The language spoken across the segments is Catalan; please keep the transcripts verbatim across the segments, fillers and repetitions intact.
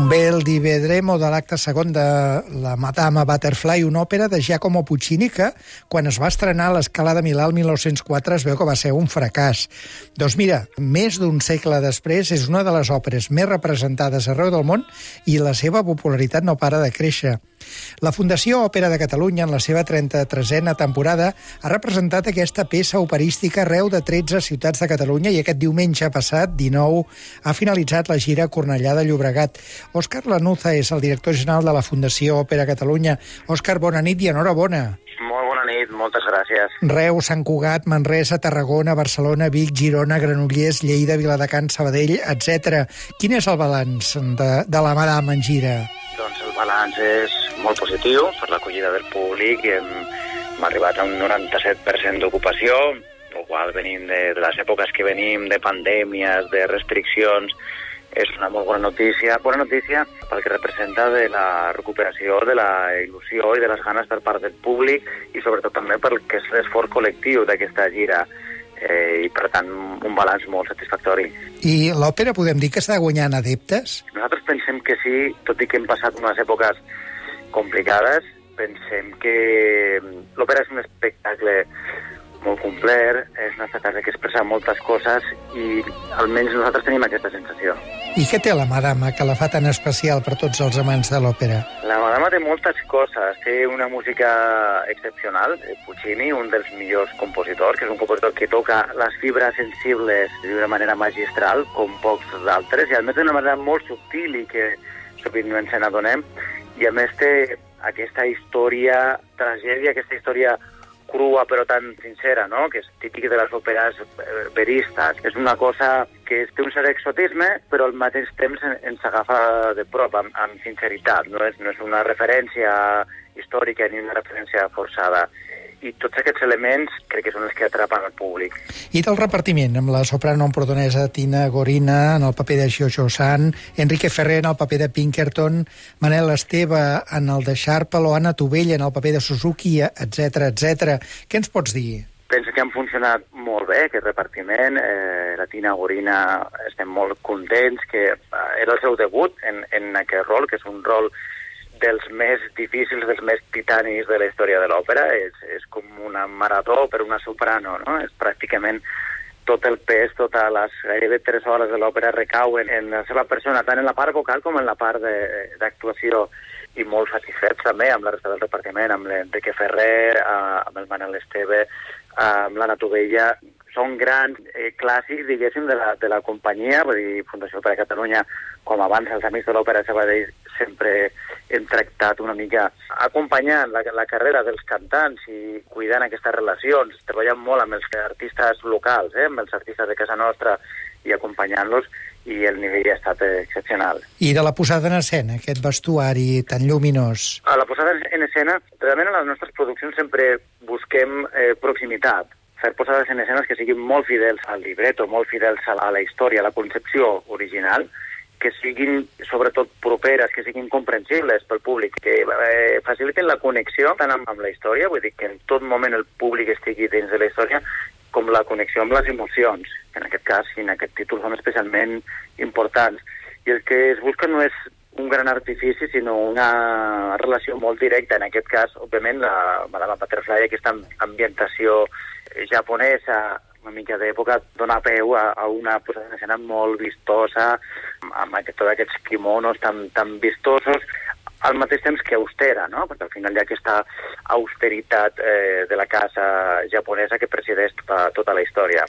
El Di Vedremo de l'acte segon de la Madama Butterfly, una òpera de Giacomo Puccini que, quan es va estrenar a l'Escala de Milà el mil nou-cents quatre, es veu que va ser un fracàs. Doncs mira, més d'un segle després és una de les òperes més representades arreu del món i la seva popularitat no para de créixer. La Fundació Òpera de Catalunya, en la seva trenta-tresena temporada, ha representat aquesta peça operística arreu de tretze ciutats de Catalunya i aquest diumenge passat, dinou, ha finalitzat la gira a Cornellà de Llobregat. Òscar Lanuza és el director general de la Fundació Òpera Catalunya. Òscar, bona nit i enhorabona. Molt bona nit, moltes gràcies. Reus, Sant Cugat, Manresa, Tarragona, Barcelona, Vic, Girona, Granollers, Lleida, Viladecans, Sabadell, etcètera. Quin és el balanç de, de la Madama en gira? Doncs el balanç és molt positiu per l'acollida del públic i hem, hem arribat a un noranta-set per cent d'ocupació, el qual venim de, de les èpoques que venim, de pandèmies, de restriccions. És una molt bona notícia, bona notícia pel que representa de la recuperació de la il·lusió i de les ganes per part del públic i sobretot també pel que és l'esforç col·lectiu d'aquesta gira eh, i per tant un balanç molt satisfactori. I l'òpera podem dir que està guanyant adeptes? Nosaltres pensem que sí, tot i que hem passat unes èpoques complicades, pensem que l'òpera és un espectacle molt complet, és un espectacle que expressa moltes coses i almenys nosaltres tenim aquesta sensació. I què té la Madama que la fa tan especial per tots els amants de l'òpera? La Madama té moltes coses, té una música excepcional, Puccini, un dels millors compositors, que és un compositor que toca les fibres sensibles d'una manera magistral, com pocs d'altres, i a més d'una manera molt subtil i que sovint no ens n'adonem, i a més té aquesta història, tragèdia, aquesta història crua però tan sincera, no? Que és típic de les òperes veristes. És una cosa que té un cert exotisme, però al mateix temps ens agafa de prop, amb, amb sinceritat. No és, no és una referència històrica ni una referència forçada. I tots aquests elements crec que són els que atrapen el públic. I del repartiment, amb la soprano empordanesa Tina Gorina en el paper de Jojo San, Enrique Ferrer en el paper de Pinkerton, Manel Esteve en el de Sharpel o Anna Tovella en el paper de Suzuki, etcètera, etcètera. Què ens pots dir? Penso que han funcionat molt bé aquest repartiment. Eh, la Tina Gorina estem molt contents, que era el seu debut en, en aquest rol, que és un rol dels més difícils, dels més titanis de la història de l'òpera. És, és com una marató per una soprano, no? És pràcticament tot el pes, totes les gairebé tres hores de l'òpera recauen en la seva persona, tant en la part vocal com en la part d'actuació. I molt satisfets també amb la resta del repartiment, amb l'Enrique Ferrer, amb el Manel Esteve, amb l'Anna Tovella. Són grans eh, clàssics, diguéssim, de la, de la companyia, vull dir, Fundació Òpera Catalunya, com abans els Amics de l'Òpera de Sabadell, sempre hem tractat una mica acompanyant la, la carrera dels cantants i cuidant aquestes relacions, treballant molt amb els artistes locals, eh, amb els artistes de casa nostra i acompanyant-los, i el nivell ha estat excepcional. I de la posada en escena, aquest vestuari tan lluminós? A la posada en escena, realment en les nostres produccions sempre busquem eh, proximitat, fer posades en escenes que siguin molt fidels al libretto, molt fidels a la, a la història, a la concepció original, que siguin sobretot properes, que siguin comprensibles pel públic, que eh, faciliten la connexió tant amb, amb la història, vull dir que en tot moment el públic estigui dins de la història, com la connexió amb les emocions, que en aquest cas i en aquest títol són especialment importants. I el que es busca no és un gran artifici, sinó una relació molt directa. En aquest cas, òbviament, la Madama Butterfly, aquesta ambientació japonesa, una mica d'època, dona peu a, a una posada en escena molt vistosa, amb aquest, tots aquests kimonos tan, tan vistosos, al mateix temps que austera, no? Perquè al final hi ha aquesta austeritat eh, de la casa japonesa que presideix tota, tota la història.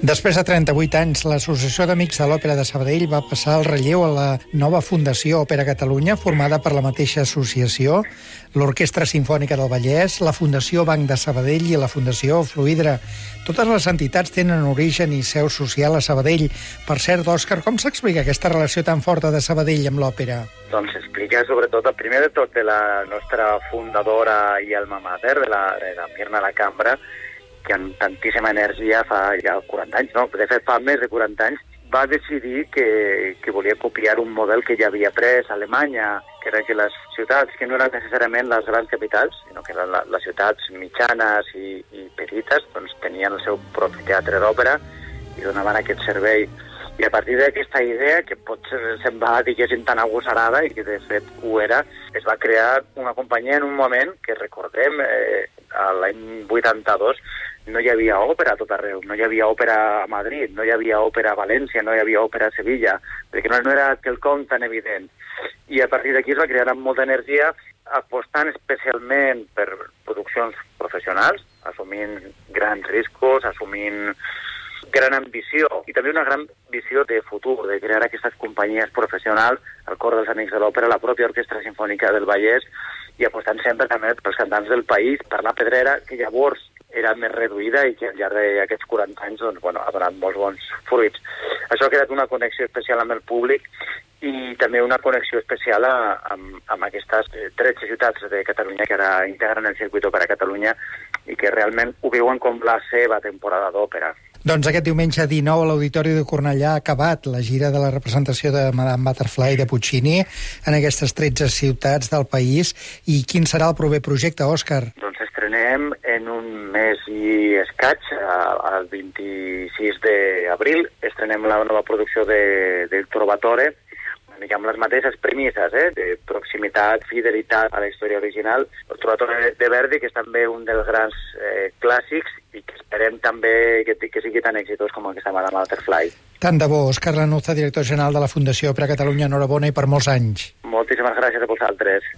Després de trenta-vuit anys, l'Associació d'Amics de l'Òpera de Sabadell va passar el relleu a la nova Fundació Òpera Catalunya, formada per la mateixa associació, l'Orquestra Simfònica del Vallès, la Fundació Banc de Sabadell i la Fundació Fluidra. Totes les entitats tenen origen i seu social a Sabadell. Per cert, Òscar, com s'explica aquesta relació tan forta de Sabadell amb l'òpera? Doncs s'explica sobretot, el primer de tot, de la nostra fundadora i alma mater, de la, de la Mirna La Cambra, que amb tantíssima energia fa ja quaranta anys, no? De fet, fa més de quaranta anys, va decidir que, que volia copiar un model que ja havia pres a Alemanya, que era que les ciutats, que no eren necessàriament les grans capitals, sinó que eren les ciutats mitjanes i, i petites, doncs tenien el seu propi teatre d'òpera i donaven aquest servei. I a partir d'aquesta idea, que potser sembla, diguéssim, tan agosarada, i que de fet ho era, es va crear una companyia en un moment que, recordem, eh, l'any vuitanta-dos, no hi havia òpera a tot arreu, no hi havia òpera a Madrid, no hi havia òpera a València, no hi havia òpera a Sevilla, perquè no, no era quelcom tan evident. I a partir d'aquí es va crear amb molta energia, apostant especialment per produccions professionals, assumint grans riscos, assumint gran ambició i també una gran visió de futur, de crear aquestes companyies professionals, el Cor dels Amics de l'Òpera, la pròpia Orquestra Simfònica del Vallès, i apostant sempre també pels cantants del país, per la pedrera, que llavors era més reduïda i que al llarg d'aquests quaranta anys doncs, bueno, ha donat molts bons fruits. Això ha creat una connexió especial amb el públic i també una connexió especial a, amb, amb aquestes tretze ciutats de Catalunya que ara integren el circuit Òpera Catalunya i que realment ho viuen com la seva temporada d'òpera. Doncs aquest diumenge dinou a l'Auditori de Cornellà ha acabat la gira de la representació de Madame Butterfly de Puccini en aquestes tretze ciutats del país. I quin serà el proper projecte, Òscar? Doncs estrenem en un mes i escaig, el vint-i-sis d'abril, estrenem la nova producció de, del Trovatore, amb les mateixes premisses, eh? De proximitat, fidelitat a la història original. El Trovatore de Verdi, que és també un dels grans eh, clàssics i que esperem també que, que sigui tan exitós com aquesta Madame Butterfly. Tant de bo. Òscar Lanuza, director general de la Fundació Òpera Catalunya, enhorabona i per molts anys. Moltíssimes gràcies a vosaltres.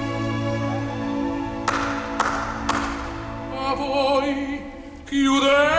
Chiudete